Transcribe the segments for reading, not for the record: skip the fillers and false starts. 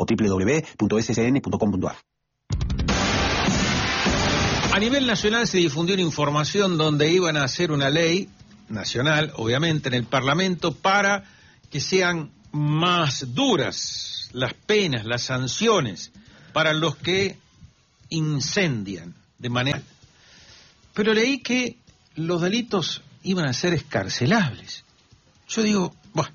o www.ssn.com.ar. A nivel nacional se difundió una información donde iban a hacer una ley nacional, obviamente, en el Parlamento, para que sean más duras las penas, las sanciones para los que incendian de manera... Pero leí que los delitos iban a ser excarcelables. Yo digo, bueno,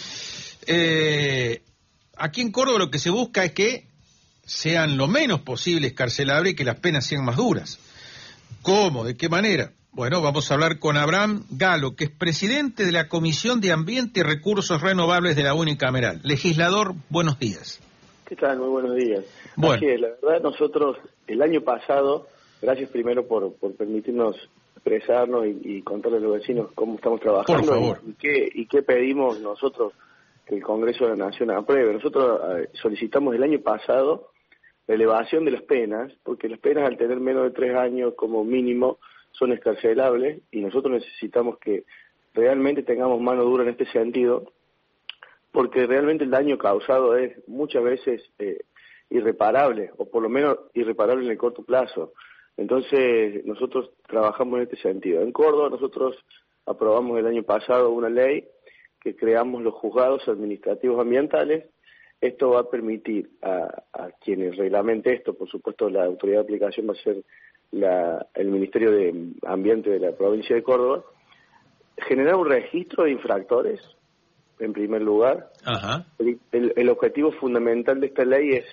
aquí en Córdoba lo que se busca es que sean lo menos posible excarcelables y que las penas sean más duras. ¿Cómo? ¿De qué manera? Bueno, vamos a hablar con Abraham Galo, que es presidente de la Comisión de Ambiente y Recursos Renovables de la Unicameral. Legislador, buenos días. ¿Qué tal? Muy buenos días. Bueno. Así es, la verdad nosotros el año pasado, gracias primero por permitirnos expresarnos y contarle a los vecinos cómo estamos trabajando. Por favor. Y qué pedimos nosotros que el Congreso de la Nación apruebe. Nosotros solicitamos el año pasado la elevación de las penas, porque las penas al tener menos de 3 años como mínimo son excarcelables y nosotros necesitamos que realmente tengamos mano dura en este sentido, porque realmente el daño causado es muchas veces irreparable, o por lo menos irreparable en el corto plazo. Entonces nosotros trabajamos en este sentido. En Córdoba nosotros aprobamos el año pasado una ley que creamos los juzgados administrativos ambientales. Esto va a permitir a quienes reglamente esto, por supuesto la autoridad de aplicación va a ser el Ministerio de Ambiente de la provincia de Córdoba, generar un registro de infractores, en primer lugar. Ajá. El objetivo fundamental de esta ley es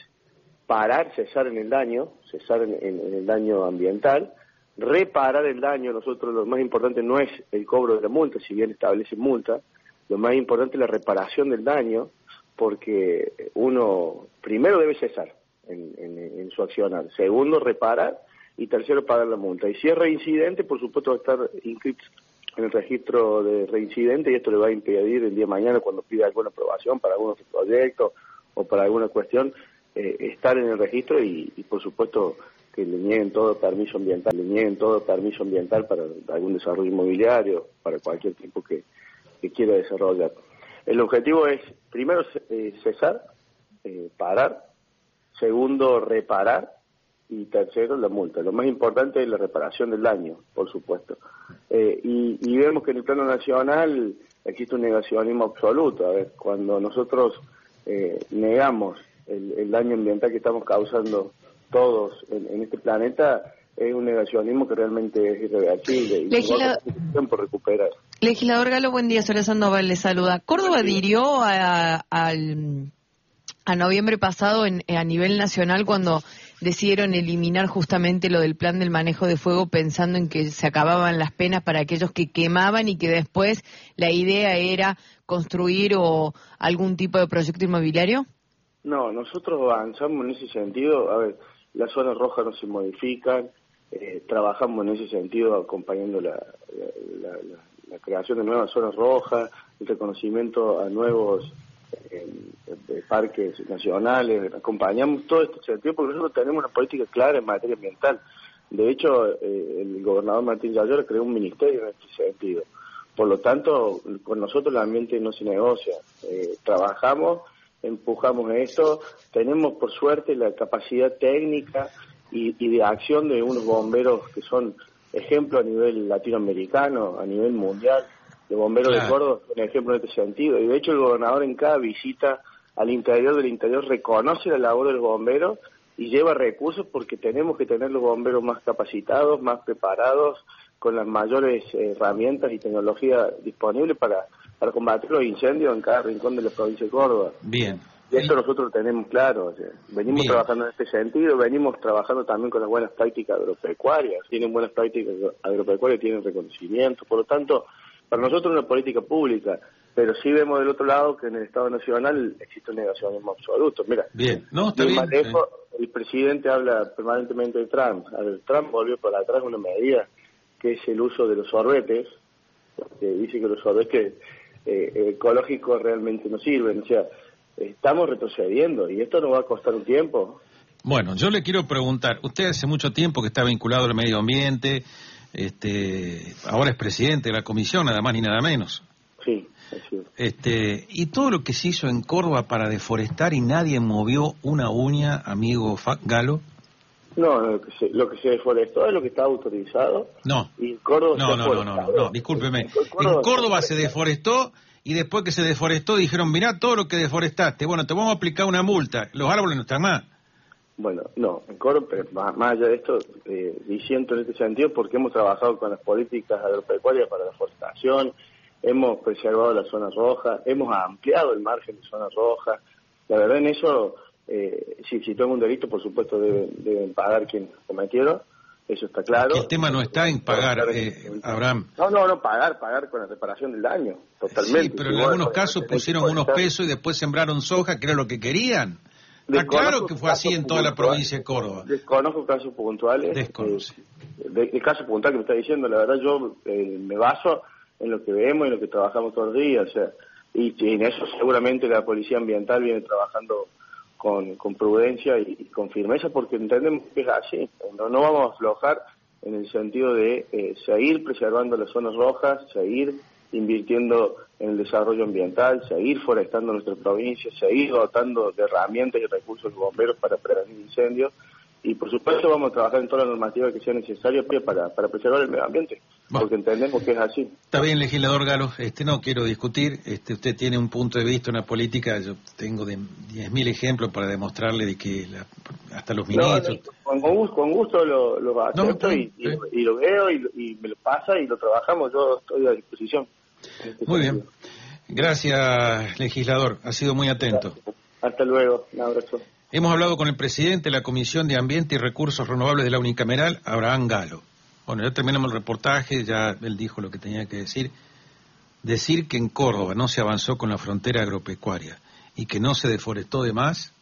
cesar en el daño, cesar en el daño ambiental, reparar el daño. Nosotros lo más importante no es el cobro de la multa, si bien establece multa, lo más importante es la reparación del daño, porque uno primero debe cesar en su accionar, segundo reparar y tercero pagar la multa. Y si es reincidente, por supuesto va a estar inscrito en el registro de reincidente y esto le va a impedir el día de mañana cuando pida alguna aprobación para algún otro proyecto o para alguna cuestión, estar en el registro y por supuesto que le nieguen todo permiso ambiental para algún desarrollo inmobiliario, para cualquier tipo que quiera desarrollar. El objetivo es, primero, cesar, parar, segundo, reparar, y tercero, la multa. Lo más importante es la reparación del daño, por supuesto. Y vemos que en el plano nacional existe un negacionismo absoluto. A ver, cuando nosotros negamos el daño ambiental que estamos causando todos en este planeta, es un negacionismo que realmente es irreversible y tiempo recuperar. Legislador Galo, buen día, Soledad Sandoval le saluda. Córdoba adhirió a noviembre pasado a nivel nacional cuando decidieron eliminar justamente lo del plan del manejo de fuego pensando en que se acababan las penas para aquellos que quemaban y que después la idea era construir o algún tipo de proyecto inmobiliario. No, nosotros avanzamos en ese sentido. A ver, las zonas rojas no se modifican, trabajamos en ese sentido acompañando la creación de nuevas zonas rojas, el reconocimiento a nuevos parques nacionales, acompañamos todo este sentido porque nosotros tenemos una política clara en materia ambiental. De hecho, el gobernador Martín Yayora creó un ministerio en este sentido. Por lo tanto, con nosotros el ambiente no se negocia. Trabajamos, empujamos esto, tenemos por suerte la capacidad técnica y de acción de unos bomberos que son ejemplo a nivel latinoamericano, a nivel mundial. Los bomberos de Córdoba son ejemplo en este sentido. Y de hecho el gobernador en cada visita al interior del interior reconoce la labor de los bomberos y lleva recursos porque tenemos que tener los bomberos más capacitados, más preparados, con las mayores herramientas y tecnología disponibles para combatir los incendios en cada rincón de la provincia de Córdoba. Bien. Y eso nosotros lo tenemos claro. O sea, venimos trabajando en este sentido, venimos trabajando también con las buenas prácticas agropecuarias. Tienen buenas prácticas agropecuarias, tienen reconocimiento. Por lo tanto, para nosotros es una política pública, pero sí vemos del otro lado que en el Estado Nacional existe un negacionismo absoluto. Mira, bien. No, está bien. El presidente habla permanentemente de Trump. A ver, Trump volvió para atrás una medida que es el uso de los sorbetes, porque dice que los sorbetes ecológicos realmente no sirven. O sea, estamos retrocediendo y esto nos va a costar un tiempo. Bueno, yo le quiero preguntar, usted hace mucho tiempo que está vinculado al medio ambiente, ahora es presidente de la comisión, nada más ni nada menos. Sí, es cierto. Y todo lo que se hizo en Córdoba para deforestar y nadie movió una uña, amigo Galo. No, lo que se deforestó es lo que estaba autorizado. No. Y en Córdoba No, discúlpeme. En Córdoba se deforestó y después que se deforestó dijeron, mirá todo lo que deforestaste, bueno, te vamos a aplicar una multa, los árboles no están más. Bueno, no, en Córdoba, pero más allá de esto, diciendo en este sentido, porque hemos trabajado con las políticas agropecuarias para la forestación, hemos preservado las zonas rojas, hemos ampliado el margen de zonas rojas. La verdad, en eso, si tengo un delito, por supuesto deben pagar quienes cometieron, eso está claro. El tema no está en pagar, Abraham. No, pagar con la reparación del daño, totalmente. Sí, pero en algunos casos pusieron unos pesos y después sembraron soja, que era lo que querían. Está claro que fue así en toda la provincia de Córdoba. Desconozco casos puntuales. De casos puntuales que me está diciendo, la verdad yo me baso en lo que vemos y en lo que trabajamos todos los días. O sea, y en eso seguramente la Policía Ambiental viene trabajando con prudencia y con firmeza, porque entendemos que es así. No vamos a aflojar en el sentido de seguir preservando las zonas rojas, seguir invirtiendo en el desarrollo ambiental, seguir forestando nuestra provincia, seguir dotando de herramientas y recursos de bomberos para prevenir incendios, y por supuesto vamos a trabajar en toda la normativa que sea necesaria para preservar el medio ambiente, porque entendemos que es así. Está bien, legislador Galo, no quiero discutir, usted tiene un punto de vista, una política, yo tengo 10.000 ejemplos para demostrarle de que hasta los ministros... Con gusto lo acepto y lo veo y me lo pasa y lo trabajamos, yo estoy a disposición. Muy bien, gracias legislador, ha sido muy atento. Gracias. Hasta luego, un abrazo. Hemos hablado con el presidente de la Comisión de Ambiente y Recursos Renovables de la Unicameral, Abraham Galo. Bueno, ya terminamos el reportaje, ya él dijo lo que tenía que decir. Decir que en Córdoba no se avanzó con la frontera agropecuaria y que no se deforestó de más,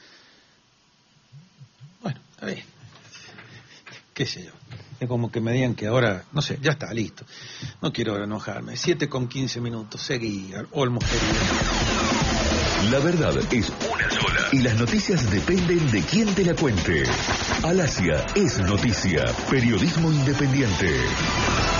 bueno, está bien. Qué sé yo. Es como que me digan que ahora, no sé, ya está, listo. No quiero ahora enojarme. 7:15, seguí, Olmos querido. La verdad es una sola y las noticias dependen de quién te la cuente. Al Asia es noticia, periodismo independiente.